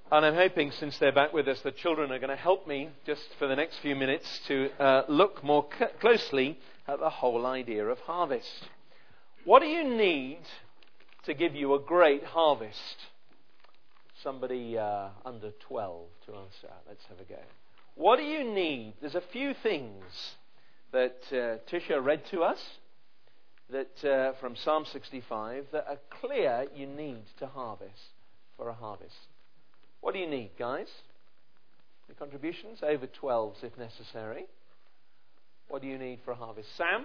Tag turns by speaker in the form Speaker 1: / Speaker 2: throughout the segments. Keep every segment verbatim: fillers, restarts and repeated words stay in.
Speaker 1: And I'm hoping, since they're back with us, the children are going to help me just for the next few minutes to uh, look more c- closely at the whole idea of harvest. What do you need to give you a great harvest? Somebody uh, under twelve to answer. Let's have a go. What do you need? There's a few things that uh, Tisha read to us that uh, from Psalm sixty-five that are clear you need to harvest for a harvest. What do you need, guys? Any contributions? Over twelves if necessary. What do you need for a harvest? Sam?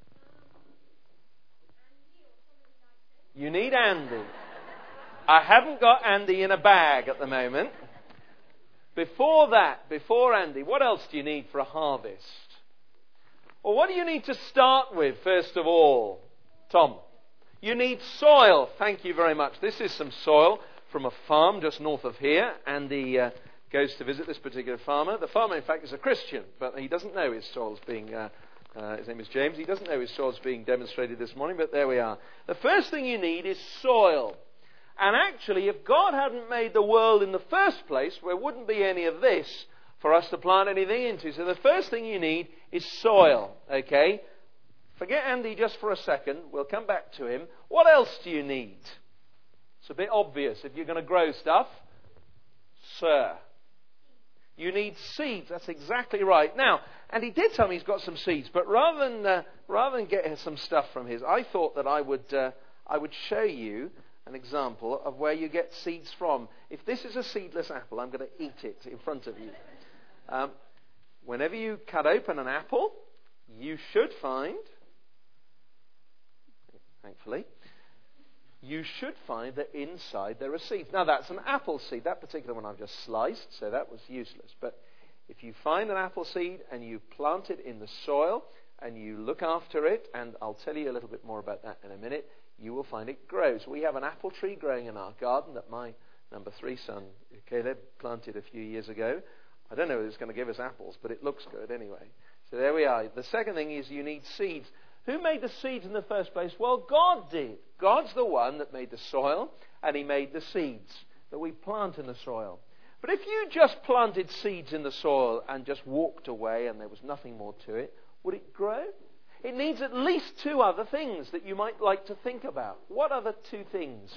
Speaker 1: You need Andy. I haven't got Andy in a bag at the moment. Before that, before Andy, what else do you need for a harvest? Well, what do you need to start with, first of all, Tom? You need soil. Thank you very much. This is some soil from a farm just north of here. Andy uh, goes to visit this particular farmer. The farmer, in fact, is a Christian, but he doesn't know his soil's being, uh, uh, his name is James, he doesn't know his soil's being demonstrated this morning, but there we are. The first thing you need is soil. And actually, if God hadn't made the world in the first place, there wouldn't be any of this for us to plant anything into. So the first thing you need is soil, okay? Forget Andy just for a second. We'll come back to him. What else do you need? It's a bit obvious. If you're going to grow stuff, sir, you need seeds. That's exactly right. Now, and he did tell me he's got some seeds, but rather than uh, rather than get some stuff from his, I thought that I would uh, I would show you an example of where you get seeds from. If this is a seedless apple, I'm going to eat it in front of you. Um, whenever you cut open an apple, you should find, thankfully, you should find that inside there are seeds. Now that's an apple seed. That particular one I've just sliced, so that was useless. But if you find an apple seed and you plant it in the soil and you look after it, and I'll tell you a little bit more about that in a minute, you will find it grows. We have an apple tree growing in our garden that my number three son, Caleb, planted a few years ago. I don't know if it's going to give us apples, but it looks good anyway. So there we are. The second thing is you need seeds. Who made the seeds in the first place? Well, God did. God's the one that made the soil, and he made the seeds that we plant in the soil. But if you just planted seeds in the soil and just walked away and there was nothing more to it, would it grow? It needs at least two other things that you might like to think about. What are the two things?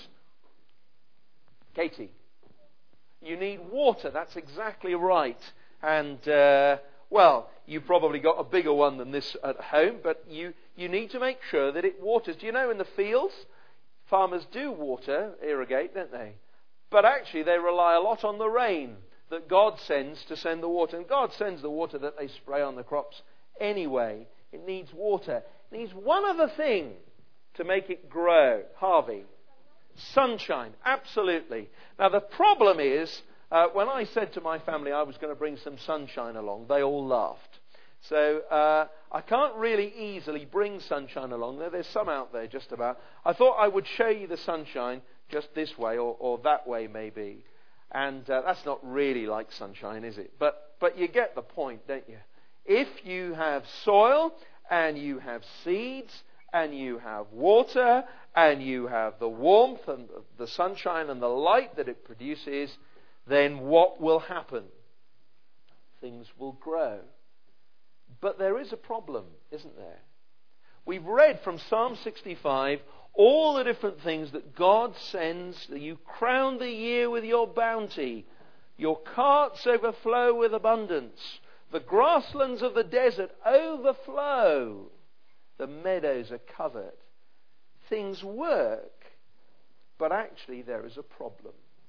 Speaker 1: Katie? You need water. That's exactly right. And, uh, well, you've probably got a bigger one than this at home, but you, you need to make sure that it waters. Do you know in the fields, farmers do water, irrigate, don't they? But actually they rely a lot on the rain that God sends to send the water. And God sends the water that they spray on the crops anyway. It needs water. It needs one other thing to make it grow. Harvey? Sunshine. Absolutely. Now the problem is, uh, when I said to my family I was going to bring some sunshine along, they all laughed. So uh, I can't really easily bring sunshine along. There, there's some out there just about. I thought I would show you the sunshine just this way or, or that way maybe. And uh, that's not really like sunshine, is it? But but you get the point, don't you? If you have soil and you have seeds and you have water and you have the warmth and the sunshine and the light that it produces, then what will happen? Things will grow. But there is a problem, isn't there? We've read from Psalm sixty-five all the different things that God sends. That you crown the year with your bounty. Your carts overflow with abundance. The grasslands of the desert overflow. The meadows are covered. Things work, but actually there is a problem.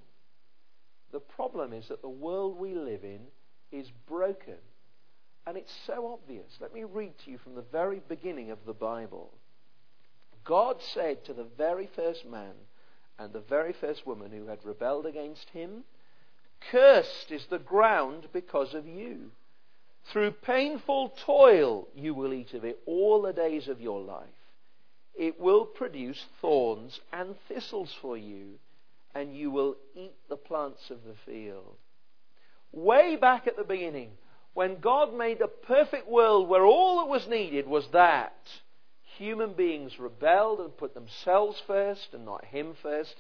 Speaker 1: The problem is that the world we live in is broken. And it's so obvious. Let me read to you from the very beginning of the Bible. God said to the very first man and the very first woman who had rebelled against him, "Cursed is the ground because of you. Through painful toil you will eat of it all the days of your life. It will produce thorns and thistles for you, and you will eat the plants of the field." Way back at the beginning, when God made a perfect world where all that was needed was that human beings rebelled and put themselves first and not him first,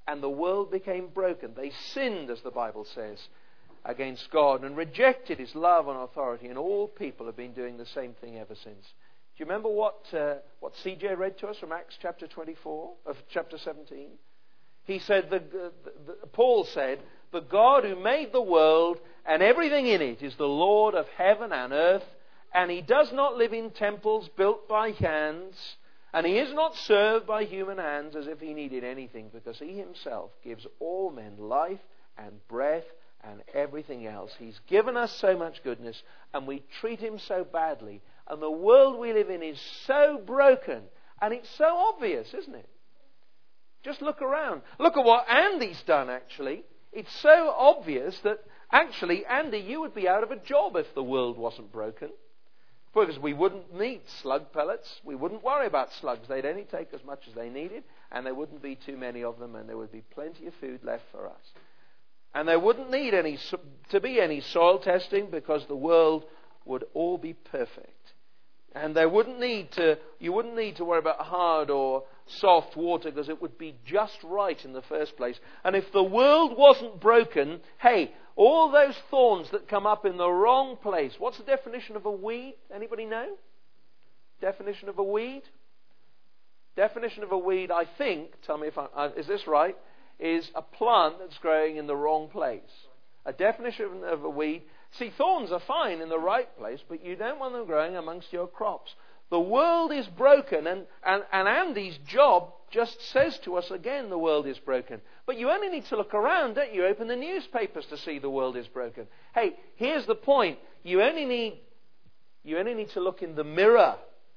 Speaker 1: and the world became broken. They sinned, as the Bible says, against God and rejected His love and authority, and all people have been doing the same thing ever since. Do you remember what uh, what C J read to us from Acts chapter twenty-four, of chapter seventeen? He said, the, the, the, Paul said, the God who made the world and everything in it is the Lord of heaven and earth, and He does not live in temples built by hands, and He is not served by human hands as if He needed anything, because He Himself gives all men life and breath and everything else. He's given us so much goodness, and we treat Him so badly. And the world we live in is so broken, and it's so obvious, isn't it? Just look around. Look at what Andy's done, actually. It's so obvious that, actually, Andy, you would be out of a job if the world wasn't broken. Because we wouldn't need slug pellets. We wouldn't worry about slugs. They'd only take as much as they needed, and there wouldn't be too many of them, and there would be plenty of food left for us. And there wouldn't need any to be any soil testing, because the world would all be perfect. And there wouldn't need to, you wouldn't need to worry about hard or soft water, because it would be just right in the first place. And if the world wasn't broken, hey, all those thorns that come up in the wrong place. What's the definition of a weed? Anybody know? Definition of a weed? Definition of a weed, I think, tell me if I, uh, is this right, is a plant that's growing in the wrong place. A definition of a weed. See, thorns are fine in the right place, but you don't want them growing amongst your crops. The world is broken, and, and, and Andy's job just says to us again, the world is broken. But you only need to look around, don't you? Open the newspapers to see the world is broken. Hey, here's the point. You only need, you only need to look in the mirror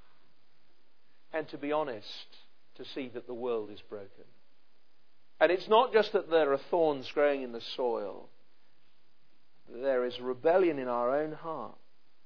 Speaker 1: and to be honest to see that the world is broken. And it's not just that there are thorns growing in the soil. There is rebellion in our own heart.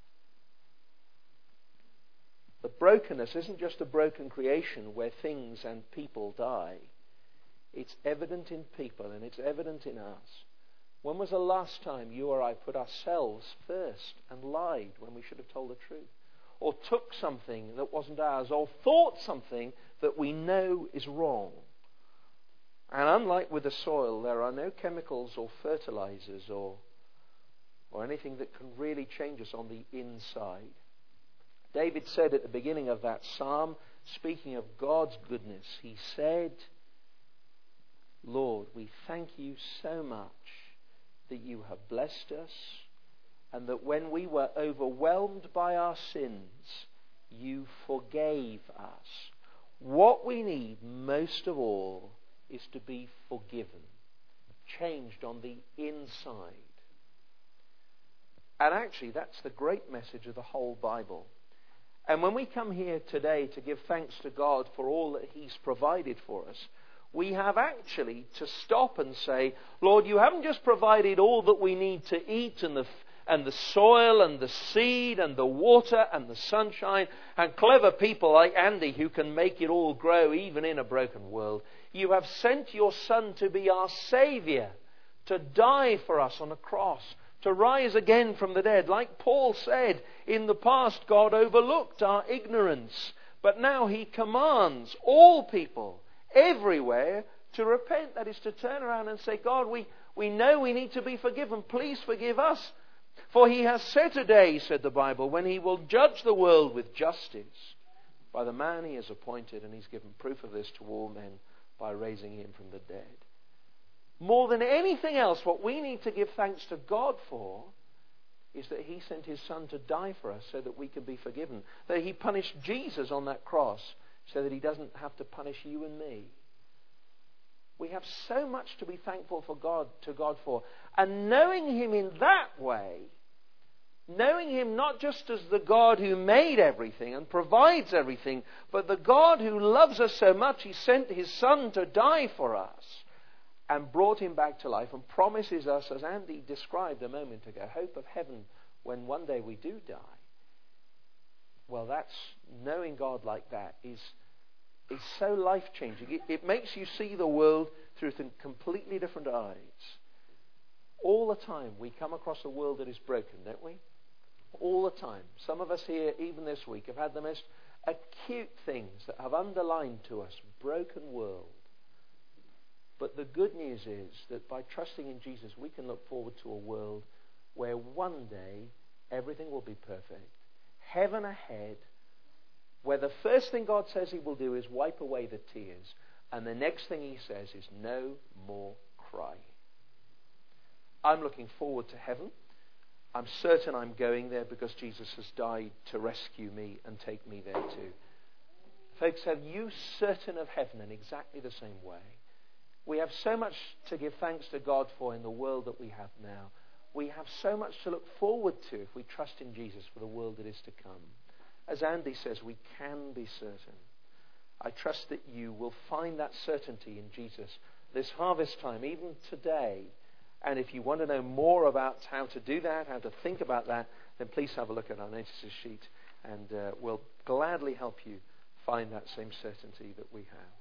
Speaker 1: The brokenness isn't just a broken creation where things and people die. It's evident in people, and it's evident in us. When was the last time you or I put ourselves first and lied when we should have told the truth? Or took something that wasn't ours, or thought something that we know is wrong? And unlike with the soil, there are no chemicals or fertilizers or or anything that can really change us on the inside. David said at the beginning of that psalm, speaking of God's goodness, he said, Lord, we thank you so much that you have blessed us, and that when we were overwhelmed by our sins, you forgave us. What we need most of all is to be forgiven, changed on the inside. And actually, that's the great message of the whole Bible. And when we come here today to give thanks to God for all that He's provided for us, we have actually to stop and say, Lord, you haven't just provided all that we need to eat, and the and the soil and the seed and the water and the sunshine and clever people like Andy who can make it all grow even in a broken world. You have sent your Son to be our Saviour, to die for us on a cross, to rise again from the dead. Like Paul said, in the past God overlooked our ignorance, but now He commands all people everywhere to repent. That is, to turn around and say, God, we, we know we need to be forgiven. Please forgive us. For He has set a day, said the Bible, when He will judge the world with justice by the man He has appointed, and He's given proof of this to all men by raising Him from the dead. More than anything else, what we need to give thanks to God for is that He sent His Son to die for us so that we can be forgiven. That He punished Jesus on that cross so that He doesn't have to punish you and me. We have so much to be thankful for God, to God for. And knowing Him in that way, knowing Him not just as the God who made everything and provides everything, but the God who loves us so much He sent His Son to die for us and brought Him back to life and promises us, as Andy described a moment ago, hope of heaven when one day we do die. Well, that's, knowing God like that is, is so life-changing. It, it makes you see the world through th- completely different eyes. All the time we come across a world that is broken, don't we? All the time. Some of us here, even this week, have had the most acute things that have underlined to us broken world. But the good news is that by trusting in Jesus, we can look forward to a world where one day everything will be perfect. Heaven ahead, where the first thing God says he will do is wipe away the tears. And the next thing he says is no more crying. I'm looking forward to heaven. I'm certain I'm going there because Jesus has died to rescue me and take me there too. Folks, are you certain of heaven in exactly the same way? We have so much to give thanks to God for in the world that we have now. We have so much to look forward to if we trust in Jesus for the world that is to come. As Andy says, we can be certain. I trust that you will find that certainty in Jesus this harvest time, even today. And if you want to know more about how to do that, how to think about that, then please have a look at our notices sheet, and uh, we'll gladly help you find that same certainty that we have.